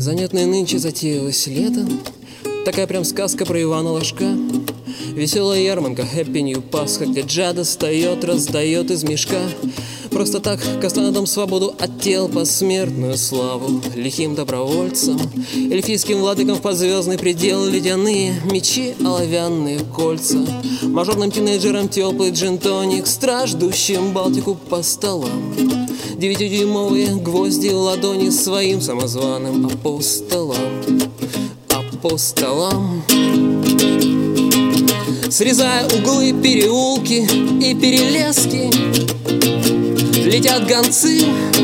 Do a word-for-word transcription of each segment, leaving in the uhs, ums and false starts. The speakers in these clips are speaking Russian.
Занятное нынче затеялось лето, такая прям сказка про Ивана Ложка. Веселая ярмарка, хэппи нью Пасха, где Джа достает, раздает из мешка. Просто так кастанетам свободу от тел, посмертную славу лихим добровольцам, эльфийским владыкам в подзвездный предел, ледяные мечи, оловянные кольца, мажорным тинейджерам теплый джин-тоник, страждущим Балтику по столам, девятидюймовые гвозди в ладони своим самозваным апостолам. Апостолам. Срезая углы, переулки и перелески, летят гонцы.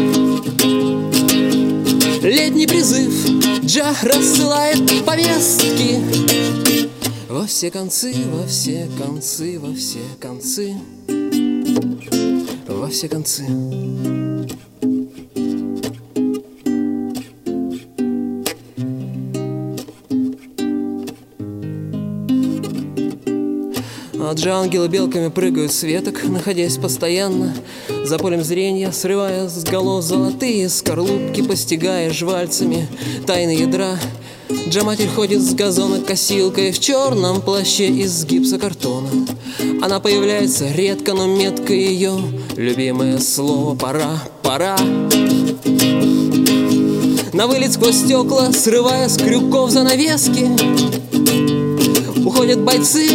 Летний призыв, Джа рассылает повестки во все концы, во все концы, во все концы, во все концы. А Джа ангелы белками прыгают с веток, находясь постоянно за полем зрения, срывая с голов золотые скорлупки, постигая жвальцами тайны ядра. Джа-матерь ходит с газона косилкой в черном плаще из гипсокартона. Она появляется редко, но метко ее любимое слово «пора, пора». На вылет сквозь стекла, срывая с крюков занавески, уходят бойцы.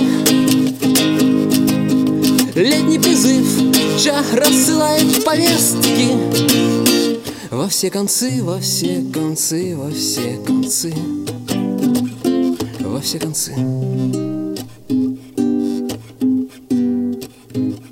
Летний призыв, Джа рассылает повестки во все концы, во все концы, во все концы, во все концы.